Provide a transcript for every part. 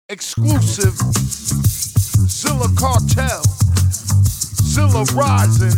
exclusive Zilla Cartel, Zilla Rising.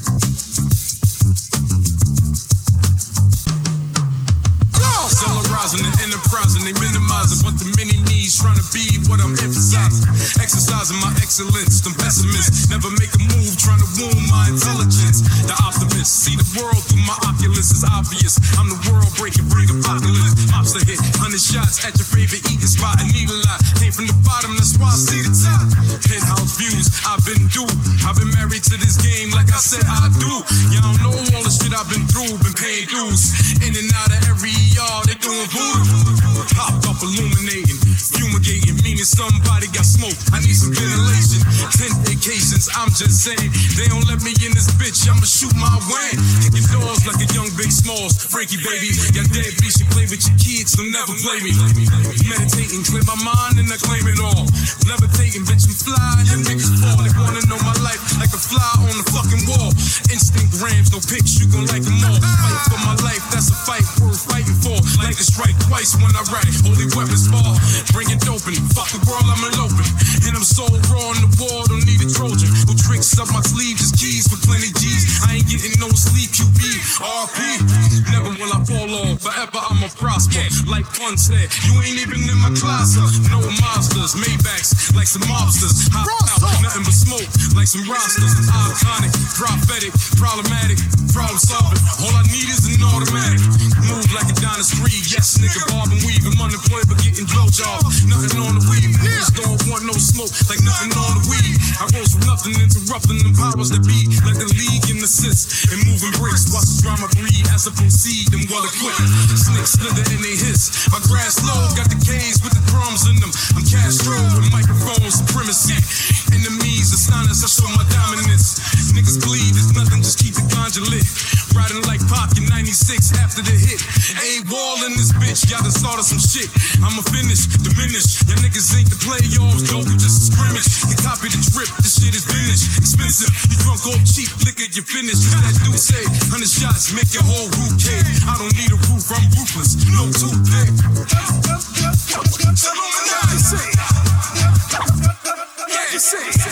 Zilla rising and enterprising, they minimizing, but the many needs trying to be what I'm emphasizing. Exercising my excellence, them pessimists never make a move, trying to wound my intelligence. The optimist, see the world through my oculus is obvious. I'm the world breaking, bring apocalypse. Mobster hit 100 shots at your favorite eating spot and need a lot. Came from the bottom, that's why I see the top. Penthouse views, I've been due. I've been married to this game, like I said I do. Y'all know all the shit I've been through, been paying dues. In and out of every yard, they doing voodoo. Popped up illuminating, fumigating, meaning somebody got smoke. I need some ventilation. 10 vacations, I'm just saying. They don't let me in this bitch, I'ma shoot my way. Kicking doors like a young Big Smalls. Frankie baby, y'all deadbeat, you play with your kids, so never play me. Meditating, clear my mind and I claim it all. Levitating, bitch, I'm fly, and niggas fall. They wanna know my life like a fly on the fucking wall. Instinct grams, no pics, you gon' like them all. Fight for my life, that's a fight worth fighting for. Like to strike twice when I write, holy weapons fall. Bringing dope in, fuck the world, I'm eloping. And I'm so raw on the wall, don't need a Trojan. Who tricks up my sleeve, just keys for plenty G's. I ain't getting no sleep, QB, RP. Never will I fall off, forever I'ma prosper. Like Pun said, you ain't even in my class. No monsters, Maybachs, like some mobsters. Hop out, nothing but smoke, like some rosters. Iconic, prophetic, problematic, problem solving. All I need is an automatic. Move like a dynasty, yes, nigga, bob and weave. I'm unemployed but getting blowjobs. Nothing on the weed, niggas don't want no smoke, like nothing on the weed. I rose from nothing, interrupting them powers that be. Like the league in assist and moving bricks. Watch the drama breed as I proceed and well equipped. Snakes slither and they hiss. My grass low, got the K's with the drums in them. I'm Castro with microphone supremacy. Enemies astonish, I show my dominance. Niggas bleed, it's nothing, just keep the ganja lit. Riding like Pac in 96 after the hit. A-wall in this bitch, y'all done started some shit. I'ma finish, diminish. Y'all niggas ain't the playoffs, dope, just a scrimmage. You copy the drip, this shit is finished. Expensive, you drunk off cheap liquor, you finished. Just that dude say, 100 shots, make your whole roof cave. I don't need a roof, I'm ruthless, no toothpick. Yeah, you say.